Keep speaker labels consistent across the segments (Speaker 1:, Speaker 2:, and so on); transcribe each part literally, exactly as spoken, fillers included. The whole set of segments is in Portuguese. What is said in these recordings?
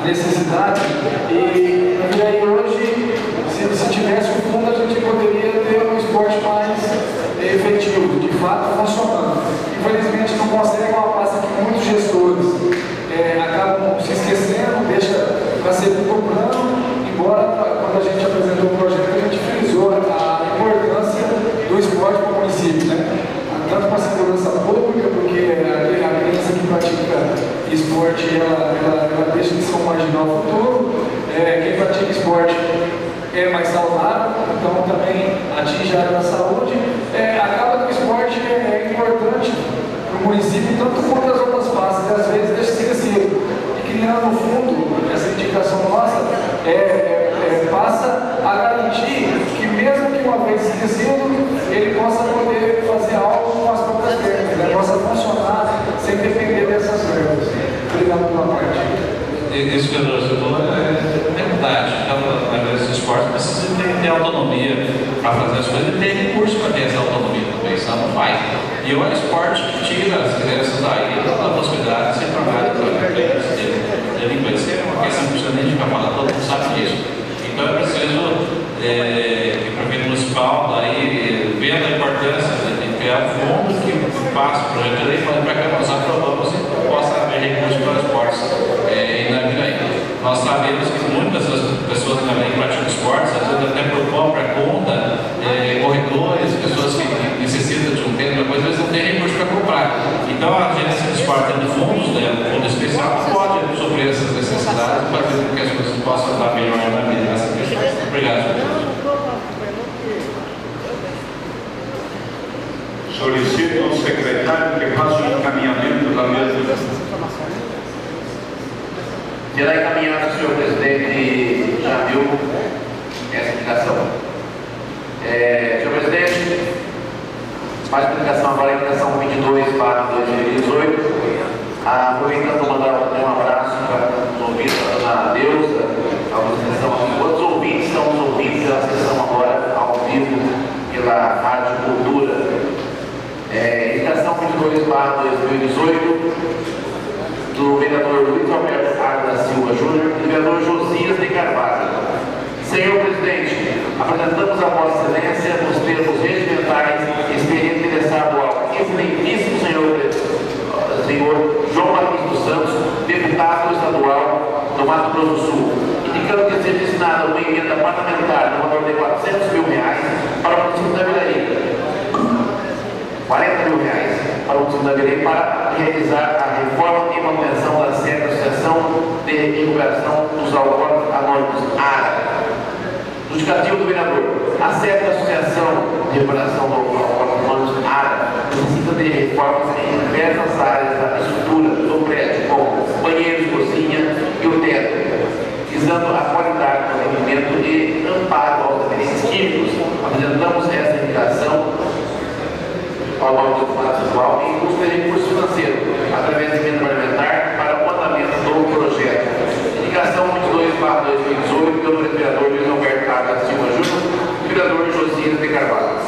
Speaker 1: necessidade. E, e aí hoje, se, se tivesse o fundo, a gente poderia ter um esporte mais é, efetivo, de fato funcionando. Infelizmente não consegue uma pasta que muitos gestores é, acabam se esquecendo, deixa para segundo plano, embora quando a gente apresentou o projeto a gente frisou a importância do esporte para o município, né? Tanto para a segurança pública, porque a criança que pratica esporte ela, ela, ela deixa de ser um marginal futuro, é, quem pratica esporte é mais saudável, então também atinge a área da saúde. É, acaba que o esporte é, é importante para o município, tanto quanto as outras faces, e às vezes deixa esquecido. E criando no fundo, essa indicação nossa é, é, é, passa a garantir que mesmo que uma vez esquecido, ele possa poder fazer algo com as próprias pernas, ele possa funcionar sem depender dessas verbas. Obrigado pela parte.
Speaker 2: Isso que você falou é verdade. Então, esse esporte precisa ter, ter autonomia para fazer as coisas e ter recurso para ter essa autonomia também, senão não vai. E o esporte que tira as crianças daí da possibilidade de se tornar delinquentes. É uma questão que precisa nem de ficar falando, todo mundo sabe disso. Então é preciso é, que o prefeito municipal, daí, vendo a importância de criar um fundo que faça o projeto de lei para que nós aprovamos e possa haver recursos para os esportes é, em Naviraí. Nós sabemos que muitas das pessoas também praticam esportes, às vezes até por própria conta, é, corredores, pessoas que necessitam de um tempo, às vezes não tem recurso para comprar. Então a agência de esporte tendo fundos, né, um fundo especial, pode suprir essas necessidades e fazer com que as pessoas possam andar melhor na vida nessa questão. Obrigado.
Speaker 3: Solicito ao secretário que faça o encaminhamento da mesa.
Speaker 4: Será encaminhado, senhor presidente, já viu essa indicação. É, senhor presidente, faz a indicação agora, a indicação vinte e dois barra dois mil e dezoito. Aproveitando, mandar um abraço para os ouvintes, para a dona Deusa, a sessão, outros ouvintes estão nos ouvindo pela sessão agora, ao vivo, pela Rádio Cultura. É, indicação vinte e dois barra dois mil e dezoito, do vereador Luiz Alberto Arda Silva Júnior e do vereador Josias de Carvalho. Senhor presidente, apresentamos a Vossa Excelência nos termos regimentais expediente interessado ao excelentíssimo senhor, senhor João Batista dos Santos, deputado estadual do Mato Grosso do Sul, indicando que seja destinada uma emenda parlamentar no valor de quatrocentos mil reais para o município de Naviraí. quarenta mil reais para o município de Naviraí para realizar a reforma e manutenção da sede da Associação de Recuperação dos Alcoólicos Anônimos, ARA. Justificativo do vereador. A sede da Associação de Recuperação dos Alcoólicos Anônimos, ARA, necessita de reformas em diversas áreas da estrutura do prédio, como banheiros, cozinha e o teto, visando a qualidade do atendimento e amparo aos dependentes químicos. Apresentamos essa indicação ao nome do Estado Estadual e busca de recurso financeiro, através de emenda parlamentar, para o andamento do projeto. Indicação vinte e dois barra dois mil e dezoito, pelo vereador Luiz Alberto Arda Silva Júnior e vereador Josias de Carvalho.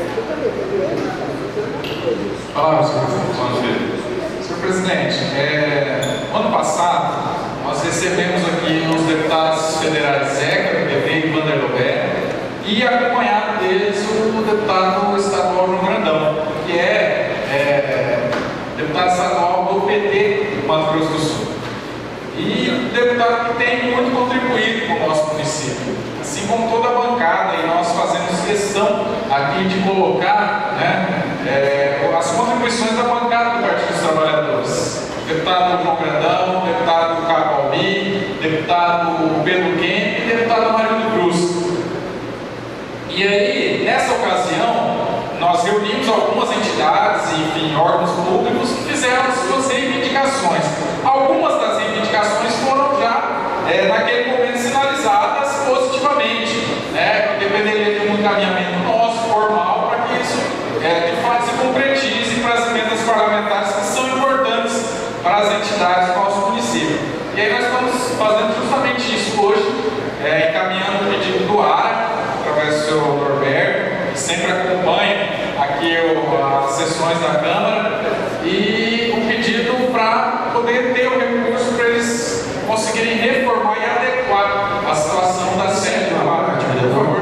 Speaker 5: Olá, senhor presidente. Senhor presidente, é, ano passado nós recebemos aqui os deputados federais Zeca, do P P e Vander Lobé, e acompanhado deles o deputado estadual João Grandão, que é, é deputado estadual do P T do Mato Grosso do Sul. E deputado que tem muito contribuído com o nosso município, assim como toda a bancada, e nós fazemos questão aqui de colocar, né, é, as contribuições da bancada do Partido dos Trabalhadores. Deputado João Grandão, deputado Cabo Almi, deputado Pedro Kemp e deputado Marinho Cruz. E aí, nessa ocasião, nós reunimos algumas entidades, enfim, órgãos públicos que fizeram as suas reivindicações. Algumas das reivindicações foram já, é, naquele momento, sinalizadas positivamente, né, que dependeria de um encaminhamento nosso, formal, para que isso, é, de fato, se concretize para as emendas parlamentares que são importantes para as entidades do nosso município. E aí nós estamos fazendo justamente isso hoje, é, encaminhando o pedido do ARA, através do senhor Norberto, que sempre acompanha aqui o, as sessões da Câmara, e o pedido para poder ter o recurso para eles conseguirem reformar e adequar a situação da sede do ar. Por favor.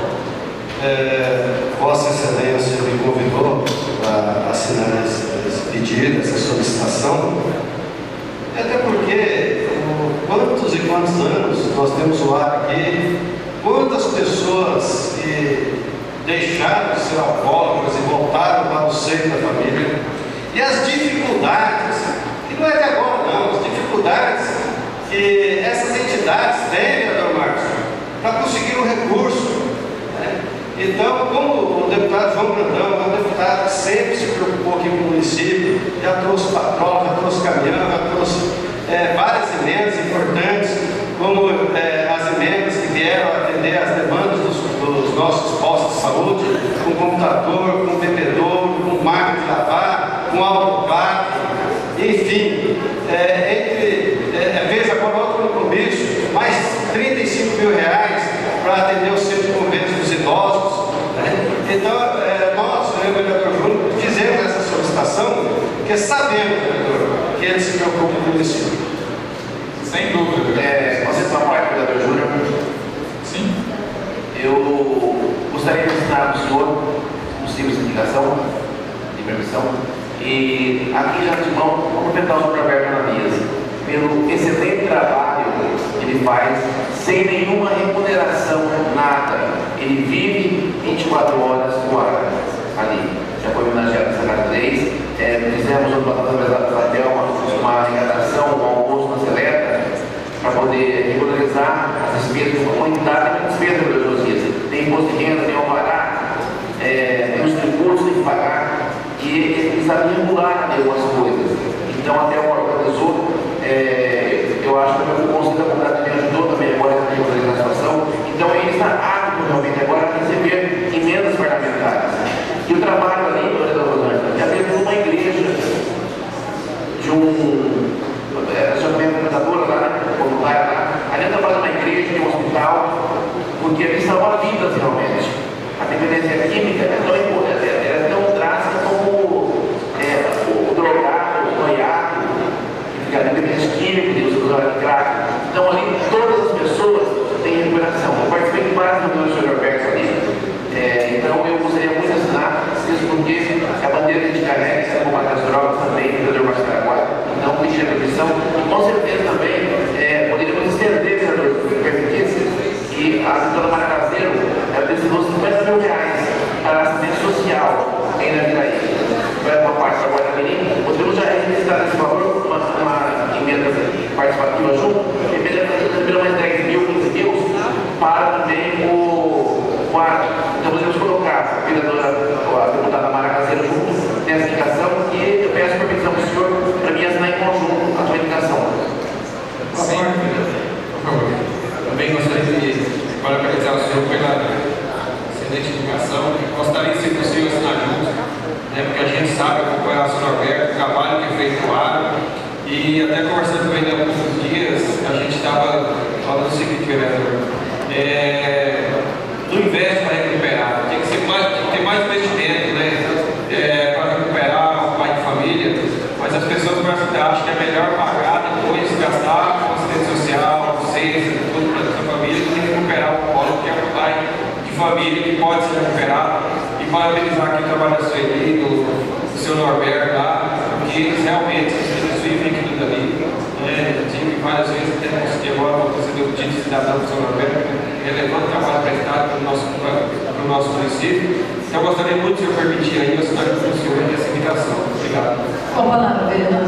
Speaker 6: É, Vossa Excelência me convidou para assinar esse, esse pedido, essa solicitação, até porque quantos e quantos anos nós temos o ar aqui, quantas pessoas que deixaram de ser alcoólatras e voltaram para o seio da família, e as dificuldades, que não é de agora não, as dificuldades que essas entidades têm, vereador Marcos, para conseguir um recurso. Então, como o deputado João Brandão é um deputado que sempre se preocupou aqui com o município, já trouxe patrola, já trouxe caminhão, já trouxe é, várias emendas importantes, como é, as emendas que vieram atender as demandas dos, dos nossos postos de saúde, com computador, com bebedouro, com máquina de lavar, com autoclave, enfim, é, entre, é, vez agora outro compromisso, mais trinta e cinco mil reais para atender o centro de convênios dos idosos. Né? Então, é, nós, eu e o vereador Júnior, fizemos essa solicitação, porque sabemos, vereador, que ele se preocupa com o município.
Speaker 5: Sem dúvida.
Speaker 4: É, você está parte, vereador Júnior?
Speaker 5: Sim.
Speaker 4: Eu gostaria de ensinar o senhor um simples indicação de permissão. E aqui já de mão, vou cumprimentar o senhor Alberto Ananias pelo excelente trabalho que ele faz, sem nenhuma remuneração, nada. Ele vive vinte e quatro horas no ar ali. Já foi homenageado nessa Casa de Leis. É, fizemos o uma arrecadação, um almoço na Seleta, para poder regularizar as despesas da comunidade e despesas das Josias. Tem imposto de renda, tem alvará, é, tem os tributos que tem que pagar, e ele sabe regular algumas coisas. Então, até o organizador, é, eu acho que o Conselho da Comunidade me ajudou também agora a regularizar a situação. Então, ele está apto realmente agora a receber emendas parlamentares. E o trabalho ali, já teve uma igreja de um. Já também comentadora lá, voluntária lá, ali trabalha uma igreja, de um hospital, porque ali salva vidas realmente. A dependência química é tão importante, é tão drástica como é, o drogado, o noiado, que fica ali dependência química, de usuário de crack. Então ali todas as pessoas têm recuperação. Eu participei de várias reuniões do senhor Alberto ali, é, então eu gostaria muito de assinar, isso porque a bandeira de carrega está combatendo as drogas também, no vereador Marcos Araguaia, então tem que ter permissão, e com certeza também é, poderíamos estender, vereador, se permitisse, que a doutora Mara Caseiro destinou cinquenta mil reais para assistência social em Naviraí. Vai uma parte da Guarda Mirim, podemos já registrar esse valor, uma, uma emenda participativa junto, e emenda mais dez mil, quinze mil, para também o quarto. Então podemos colocar a vereadora, a deputada Mara Caseiro junto nessa indicação, e eu peço permissão do senhor para mim assinar em conjunto a sua indicação.
Speaker 5: Sim, por favor.
Speaker 7: Também gostaria de parabenizar o senhor pela excelente divulgação. Gostaria de, se possível, assinar junto, né, porque a gente sabe acompanhar o senhor Alberto, o trabalho que é feito no ar, e até conversando com ele há alguns dias, a gente estava falando o seguinte, vereador, é, não investe para recuperar, tem que, ser mais, tem que ter mais investimento, né, é, para recuperar o pai de família, mas as pessoas acham que é melhor pagar depois, gastar com assistência social, ciência, tudo para a sua família, do que recuperar o colo, que é o pai de família que pode ser recuperado. E parabenizar aqui o trabalho da Sueli, do, do seu Norberto lá, porque eles realmente, eles vivem aquilo dali. Né? Eu tive várias vezes até consegui agora, vou fazer o título de cidadão do seu Norberto, relevando o trabalho prestado para o nosso, para o nosso município. Então, eu gostaria muito, se eu permitir, aí, eu assinar com o senhor essa indicação. Obrigado.
Speaker 8: Com a palavra, vereador.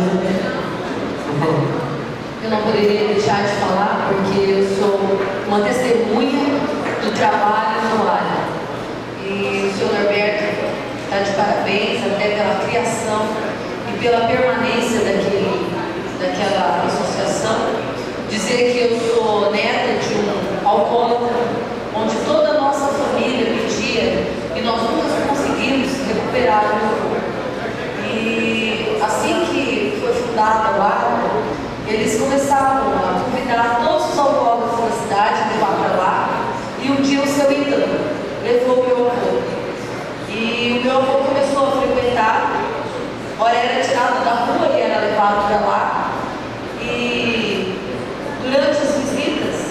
Speaker 8: Eu não poderia deixar de falar, porque eu sou uma testemunha do trabalho no ar. E o senhor Norberto está de parabéns, até pela criação e pela permanência daquele, daquela associação. Dizer que eu sou neta de um alcoólatra, onde toda a nossa família pedia e nós nunca conseguimos recuperar o meu corpo. E assim que foi fundada lá, eles começaram a convidar todos os alcoólatras da cidade, levar para lá, e um dia o seu Itano levou o meu avô. E o meu avô começou a frequentar, ora era tirado da rua e era levado para lá, e durante as visitas,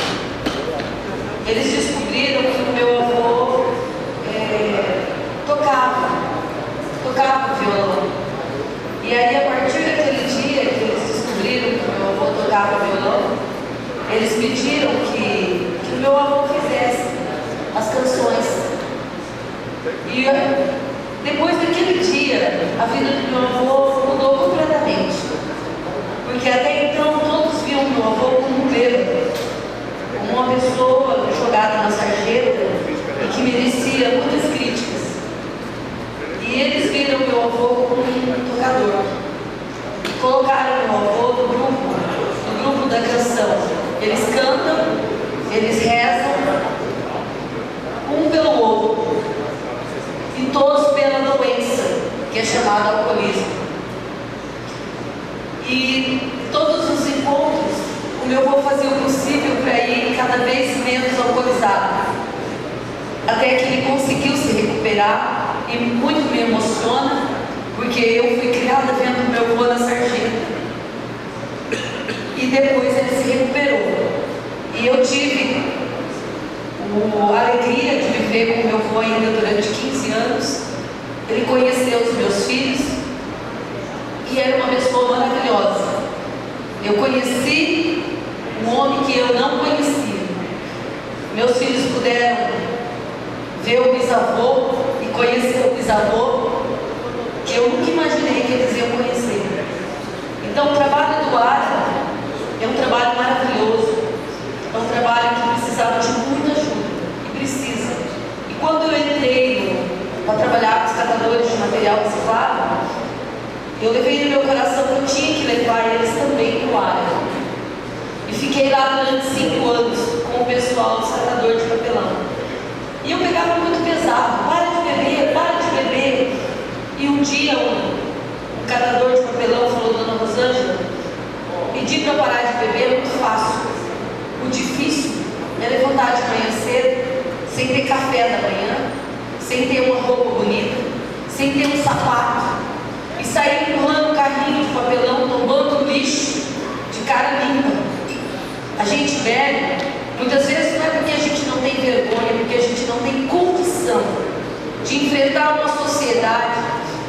Speaker 8: eles descobriram que o meu avô é, tocava, tocava violão. E aí, a partir daquele dia que eles descobriram que o meu avô tocava violão, eles pediram que, que o meu avô fizesse as canções. E depois daquele dia, a vida do meu avô mudou completamente. Porque até então todos viam o meu avô como um bêbado, como uma pessoa jogada na sarjeta e que merecia muitas críticas. E eles viram meu avô como um tocador. Colocaram meu avô no grupo, no grupo da canção. Eles cantam, eles rezam, um pelo outro. E todos pela doença, que é chamada alcoolismo. E todos os encontros, o meu avô fazia o possível para ir cada vez menos alcoolizado. Até que ele conseguiu se recuperar, e muito me emociona, porque eu fui criada vendo meu avô na sarjeta. E depois ele se recuperou. E eu tive o, a alegria de viver com meu avô ainda durante quinze anos. Ele conheceu os meus filhos e era uma pessoa maravilhosa. Eu conheci um homem que eu não conhecia. Meus filhos puderam ver o bisavô e conhecer o bisavô que eu nunca imaginei que eles iam conhecer. Então, o trabalho do Ara é um trabalho maravilhoso, é um trabalho que precisava de muita ajuda, e precisa. E quando eu entrei para trabalhar com os catadores de material reciclável, eu levei no meu coração que eu tinha que levar eles também para o Ara. E fiquei lá durante cinco anos com o pessoal do catador de papelão. E eu pegava muito pesado, para de beber, para de beber. E um dia um, um catador de papelão falou: dona Rosângela, pedir para parar de beber é muito fácil. O difícil é levantar de manhã cedo, sem ter café da manhã, sem ter uma roupa bonita, sem ter um sapato, e sair empurrando um carrinho de papelão, tombando lixo de cara limpa. A gente bebe, muitas vezes não é porque a gente não tem vergonha, é porque a gente não tem condição de enfrentar uma sociedade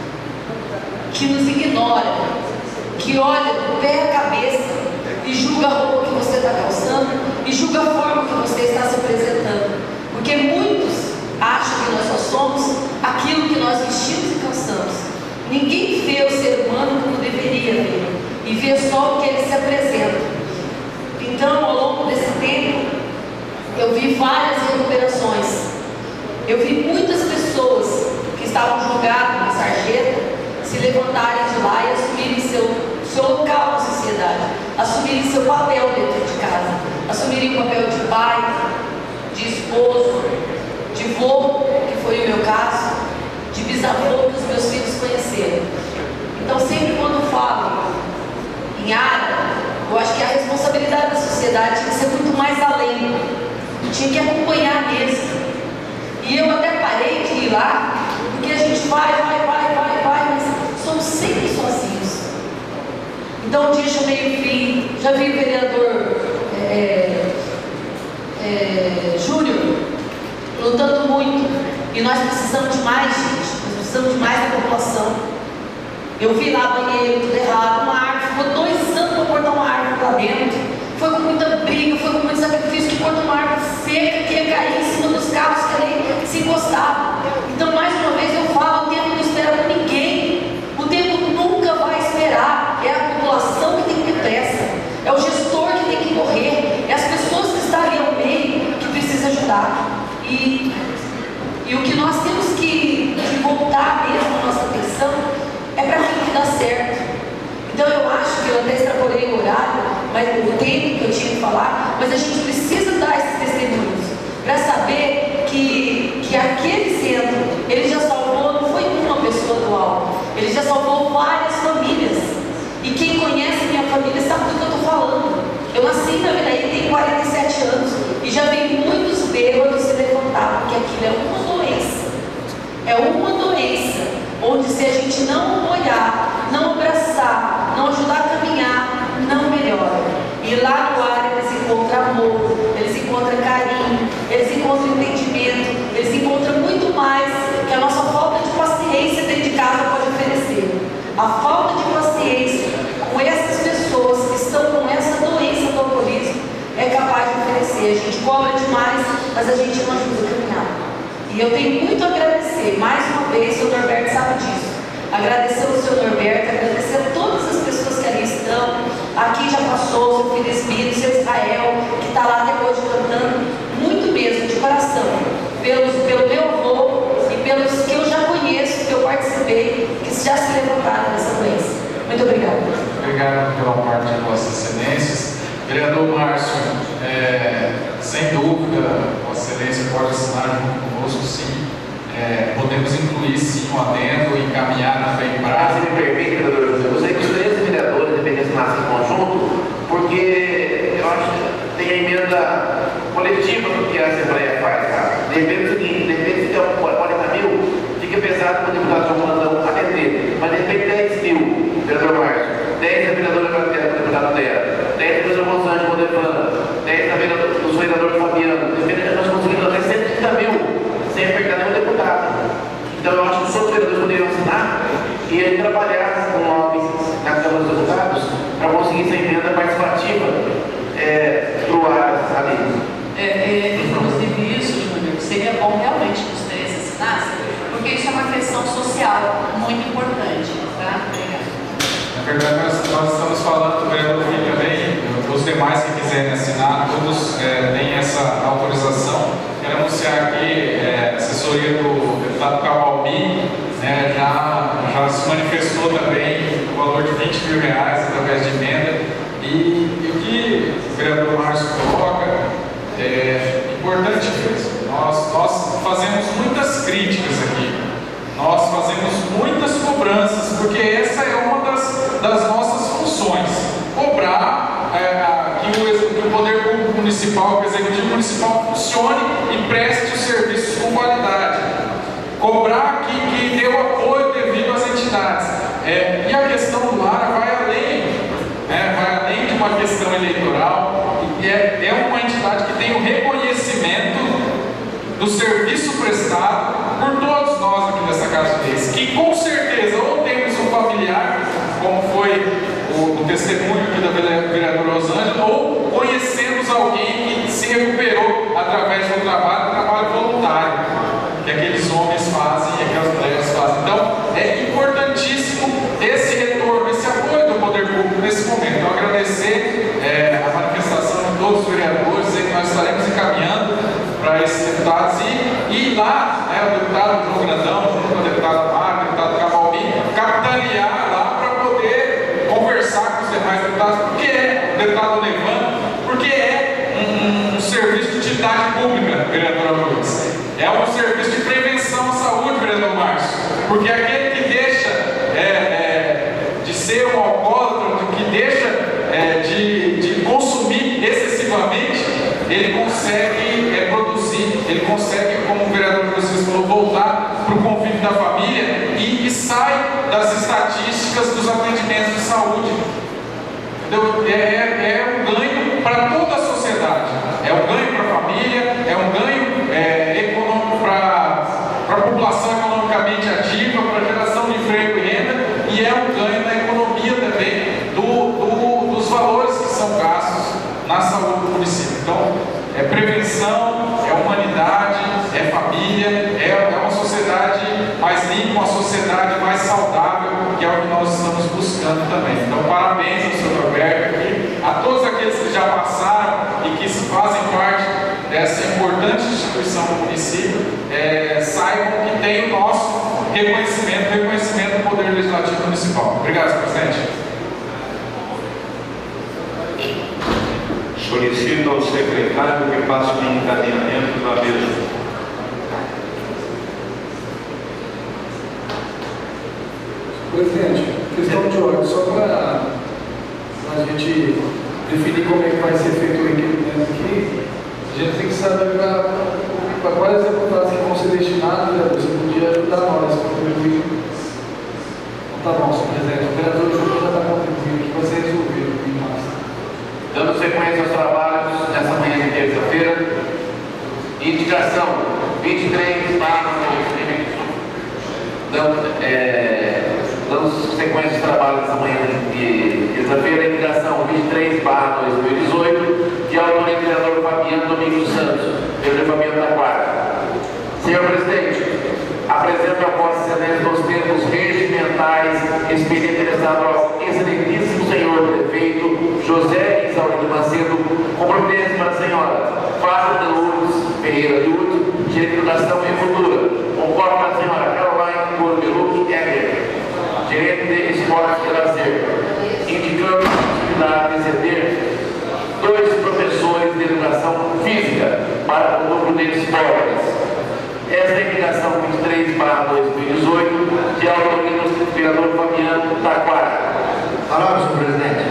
Speaker 8: que nos ignora, que olha do pé à cabeça e julga a roupa que você está calçando e julga a forma que você está se apresentando. Porque muitos acham que nós só somos aquilo que nós vestimos e calçamos. Ninguém vê o ser humano como deveria ver, e vê só o que ele se apresenta. Então, ao longo desse tempo, eu vi várias recuperações. Eu vi muitas pessoas que estavam jogadas na sarjeta se levantarem de lá e assumirem seu, seu local na sociedade, assumirem seu papel dentro de casa, assumirem o papel de pai, de esposo, de vô, que foi o meu caso, de bisavô que os meus filhos conheceram. Então, sempre quando eu falo em Ara, eu acho que a responsabilidade da sociedade tinha que ser muito mais além, tinha que acompanhar mesmo. E eu até parei de ir lá, porque a gente vai, vai, vai, vai, vai, mas somos sempre sozinhos. Então um dia chamei o filho, já vi o vereador é, é, Júnior lutando muito, e nós precisamos de mais gente, nós precisamos de mais da população. Eu vi lá banheiro, tudo errado, uma árvore, ficou dois anos para cortar uma árvore lá dentro. Foi com muita briga, foi com muito sacrifício que cortou uma árvore seca que ia cair em cima dos carros que ali se encostavam. Então, mais uma vez eu falo, o tempo não espera por ninguém. O tempo nunca vai esperar. É a população que tem que ter pressa. É o gestor que tem que correr. É as pessoas que estão ali ao meio que precisam ajudar. E, e o que nós temos que, que voltar mesmo a nossa atenção é para aquilo que dá certo. Então eu acho que eu até extrapolei o horário, mas o tempo que eu tinha que falar, mas a gente precisa dar esses testemunhos para saber que, que aquele centro, ele já salvou, não foi uma pessoa do álcool, ele já salvou várias famílias. E quem conhece minha família sabe do que eu estou falando. Eu nasci na Viraí, tenho quarenta e sete anos e já vi muitos bêbados se levantar, porque aquilo é uma doença. É uma doença onde, se a gente não olhar, não abraçar, não ajudar a caminhar, não melhora. E lá no Ara eles encontram entendimento, eles encontram muito mais que a nossa falta de paciência dentro de casa pode oferecer. A falta de paciência com essas pessoas que estão com essa doença do alcoolismo é capaz de oferecer. A gente cobra demais, mas a gente não ajuda a caminhar. E eu tenho muito a agradecer, mais uma vez, o senhor Norberto sabe disso. Agradecer ao senhor Norberto, agradecer a todas as pessoas que ali estão. Aqui já passou o seu filho Espírito, o seu Israel, que está lá até hoje cantando, muito mesmo, de coração, pelos, pelo meu avô e pelos que eu já conheço, que eu participei, que já se levantaram dessa doença. Muito obrigada.
Speaker 5: Obrigado pela parte de Vossas Excelências. Vereador Márcio, é, sem dúvida, Vossa Excelência pode assinar junto conosco, sim. É, podemos incluir sim um adendo e encaminhar também para.
Speaker 4: Se me permite, vereador José, você que os três vereadores deveriam assinar em conjunto, porque eu acho que tem a emenda coletiva que a Assembleia faz, cara. De repente é o seguinte, de repente se tem quarenta mil, fica pesado para o deputado João Brandão atender, mas de repente dez mil, vereador Márcio, dez da vereadora Gabriela, do deputado Terra, dez da vereadora Gonçalves Modefana, dez da vereadora do vereador Fabiano, de repente nós conseguimos até cento e trinta mil. Sem apertar nenhum deputado. Então eu acho que os outros vereadores poderiam assinar e ele trabalhar com nós na Câmara dos Deputados para conseguir essa emenda participativa é, para o ar ali.
Speaker 9: É, é, inclusive isso, Júnior, seria bom realmente que os três assinassem, porque isso é uma questão social muito importante. Tá? Obrigada.
Speaker 5: Na verdade, nós, nós estamos falando do vereador Fim também, os demais que quiserem assinar, todos é, têm essa autorização. Quero anunciar aqui é, a assessoria do deputado Cavalbi, né, já, já se manifestou também o valor de vinte mil reais através de emenda. E, e o que o vereador Márcio coloca é importante mesmo. Nós, nós fazemos muitas críticas aqui, nós fazemos muitas cobranças, porque essa é uma das, das nossas funções. Cobrar é, que, o, que o poder público municipal, o executivo municipal funcione e preste os serviços com qualidade. Cobrar que, que dê o apoio devido às entidades. É, e a questão do Lara vai além, né, vai além de uma questão eleitoral, e é, é uma entidade que tem o reconhecimento do serviço prestado por todos nós aqui dessa Casa de Leis, que com certeza ou temos um familiar, como foi o, o testemunho aqui da vereadora Rosângela, ou conhecemos alguém que se recuperou através do trabalho, trabalho voluntário, que aqueles homens fazem e aquelas mulheres fazem. Então, é importantíssimo esse retorno, esse apoio do poder público nesse momento. Então, agradecer é, a manifestação de todos os vereadores, e que nós estaremos encaminhando para esses deputados e, e lá, né, o deputado João Grandão, junto com o deputado Mário, o deputado Cavalbi, capitanear lá para poder conversar com os demais deputados, porque é, o deputado Levando, porque é um, um serviço de utilidade pública, vereador Luiz. É um serviço de prevenção à saúde, vereador Márcio, porque aquele que deixa é, é, de ser um alcoólatra, que deixa é, de, de consumir excessivamente, ele consegue é, produzir, ele consegue, como o vereador Francisco falou, voltar para o convívio da família e, e sai das estatísticas dos atendimentos de saúde. Então, é, é um ganho para toda a sociedade, é um ganho para a família, é um ganho é, econômico para a população economicamente ativa, para a geração de emprego e renda, e é um ganho na economia também do, do, dos valores que são gastos na saúde do município. Então, é prevenção, é humanidade, é família, é, é uma sociedade mais limpa, uma sociedade mais saudável, que é o que nós estamos buscando também. Então, parabéns ao senhor Norberto e a todos aqueles que já passaram e que fazem parte dessa importante instituição do município, é, saibam que tem o nosso reconhecimento, reconhecimento do Poder Legislativo Municipal. Obrigado, senhor presidente.
Speaker 3: Solicito ao secretário que faça o encaminhamento da mesa.
Speaker 1: Presidente, questão de ordem, só para a gente definir como é que vai ser feito o requerimento aqui, a gente tem que saber para quais deputados que vão ser destinados, né? Você podia ajudar nós a contribuir. Então, tá bom, senhor presidente, o vereador Júnior já está contribuindo aqui, vai ser resolvido.
Speaker 4: Dando sequência aos trabalhos nessa manhã de terça-feira, item indicação vinte e três barra dando, é, dando sequência de trabalho essa manhã de terça-feira, indicação vinte e três barra dois mil e dezoito, de autoria do vereador Fabiano Domingos Santos, vereador Fabiano da Quarta. Senhor presidente, apresento a Vossa Excelência nos termos regimentais expediente interessado ao excelentíssimo senhor prefeito José Isaurino Macedo, com providência para a senhora Fátima de Lourdes Ferreira de Urto, gerente de Educação e Cultura. Concordo para a senhora Caroline Corbeluc Egger, gerente de Esportes e Lazer, indicando a possibilidade de ceder dois professores de Educação Física para o núcleo de esportes. Esta indicação vinte e três barra dois mil e dezoito, de autoria do vereador Fabiano Taquara.
Speaker 10: Palavra, senhor presidente.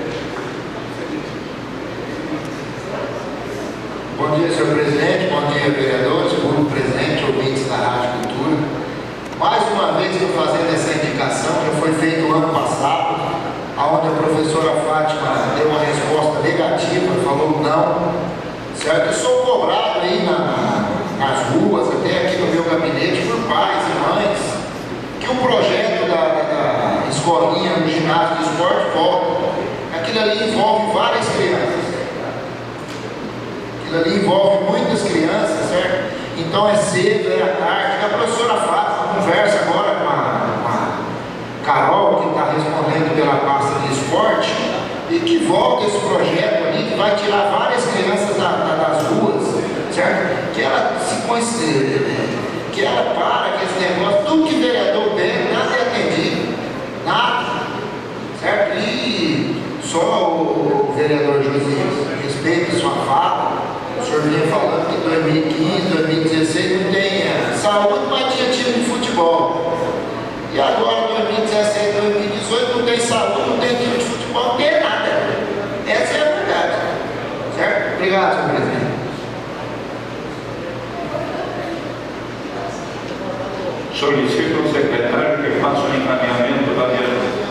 Speaker 10: Bom dia, senhor presidente. Bom dia, vereadores, público presente, ouvintes da Rádio Cultura. Mais uma vez estou fazendo essa indicação, já foi feito no ano passado, onde a professora Fátima deu uma resposta negativa, falou não, certo? Eu sou cobrado aí na, na, nas ruas, até aqui no meu gabinete, por pais e mães, que o projeto da, da, da escolinha no ginásio de esporte volta. Aquilo ali envolve várias crianças. Aquilo ali envolve muitas crianças, certo? Então é cedo, é à tarde. A professora Fátima conversa agora com a, com a Carol, que está respondendo pela pasta de esporte, e que volta esse projeto ali, que vai tirar várias crianças da, da, das ruas, certo? Que ela se que ela para com esse negócio, tudo que o vereador pede, nada é atendido, nada, certo? E só o, o vereador Josias respeita a sua fala. O senhor vinha falando que em dois mil e quinze, dois mil e dezesseis não tem é, saúde, mas tinha time de futebol. E agora, dois mil e dezesseis, dois mil e dezoito, não tem saúde, não tem time de futebol, não tem nada. Essa é a verdade. Certo? Obrigado, senhor presidente.
Speaker 3: Solicito ao secretário que faça o encaminhamento da direção.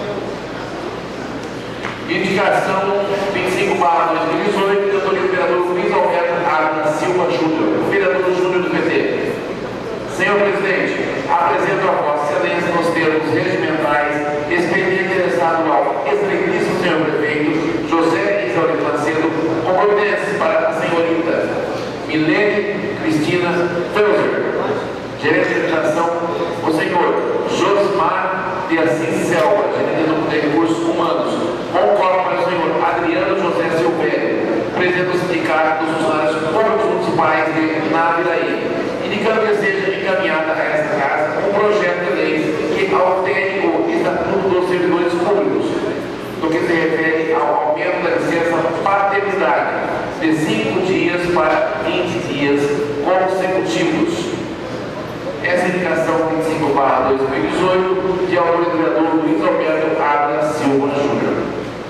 Speaker 4: Indicação vinte e cinco barra dois mil e dezoito, de autoria do vereador Luiz Alberto Arna Silva Júnior, vereador Júnior do P T. Senhor presidente, apresento a Vossa Excelência nos termos regimentais expediente interessado ao excelentíssimo senhor prefeito José Isaurino Macedo, com providências para a senhorita Milene Cristina Felser, gerente de educação, o senhor Josmar de Assis Selva, gerente de recursos humanos, concordo para o senhor Adriano José Silvério, presidente do sindicato dos funcionários públicos municipais de Naviraí, indicando que seja encaminhada a esta casa um projeto de lei que altere o Estatuto dos Servidores Públicos, no que se refere ao aumento da licença paternidade de cinco dias para vinte dias consecutivos. Essa indicação vinte e cinco barra dois mil e dezoito, de autoria do vereador Luiz Alberto Abra Silva Júnior.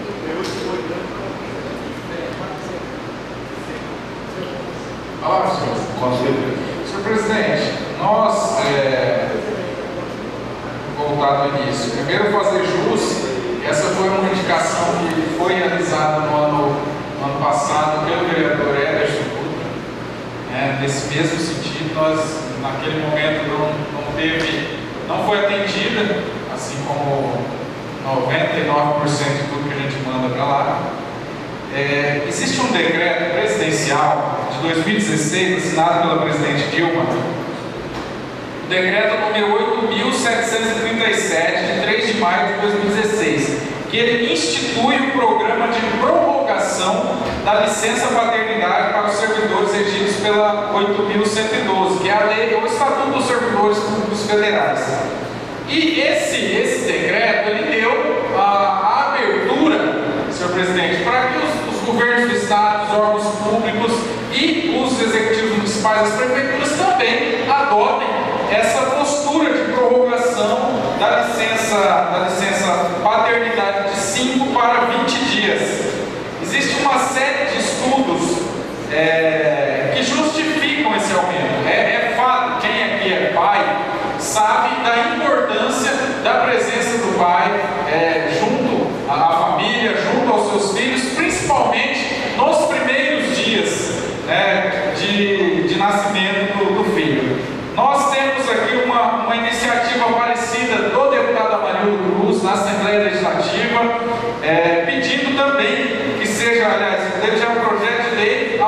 Speaker 5: Olá, senhor.
Speaker 3: Conselho.
Speaker 5: Senhor presidente, nós, é, voltado ao início, primeiro fazer jus, essa foi uma indicação que foi realizada no ano, no ano passado pelo vereador Ederson Dutra, né, nesse mesmo sentido. Nós, naquele momento, não, não teve, não foi atendida, assim como noventa e nove por cento de tudo que a gente manda para lá. É, existe um decreto presidencial de dois mil e dezesseis, assinado pela presidente Dilma, o decreto número oito mil setecentos e trinta e sete, de três de maio de dois mil e dezesseis, que ele institui o programa de prorrogação da licença paternidade para os servidores regidos pela oito mil cento e doze, que é a lei, o Estatuto dos Servidores Públicos Federais. E esse, esse decreto, ele deu a, a abertura, senhor presidente, para que os, os governos do Estado, os órgãos públicos e os executivos municipais, as prefeituras também adotem essa postura de prorrogação da licença, da licença paternidade de cinco para vinte dias. Existe uma série de estudos é, que justificam esse aumento. É, é fato, quem aqui é pai sabe da importância da presença do pai é, junto à família, junto aos seus filhos, principalmente nos primeiros dias, né, de, de nascimento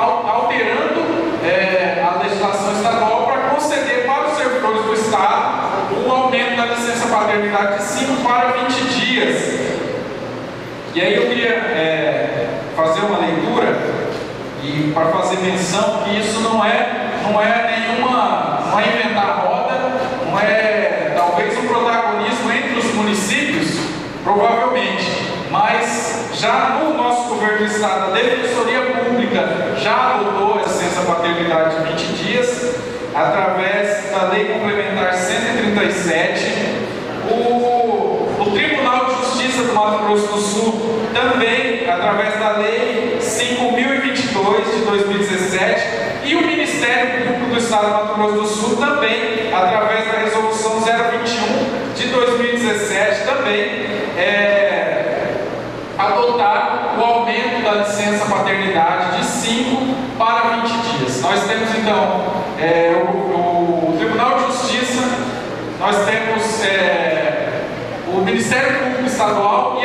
Speaker 5: alterando é, a legislação estadual para conceder para os servidores do Estado um aumento da licença paternidade de cinco para vinte dias. E aí eu queria é, fazer uma leitura e para fazer menção que isso não é, não é nenhuma, não é inventar roda, não é talvez um protagonismo entre os municípios, provavelmente, mas já no nosso governo do Estado, a Defensoria Pública já adotou a licença paternidade de vinte dias, através da Lei Complementar cento e trinta e sete, o, o Tribunal de Justiça do Mato Grosso do Sul também, através da Lei cinco mil e vinte e dois de dois mil e dezessete, e o Ministério Público do Estado do Mato Grosso do Sul também, através da Resolução zero vinte e um de dois mil e dezessete, também é, adotaram o aumento da licença paternidade de cinco para vinte dias. Nós temos então é, o, o Tribunal de Justiça, nós temos é, o Ministério Público Estadual e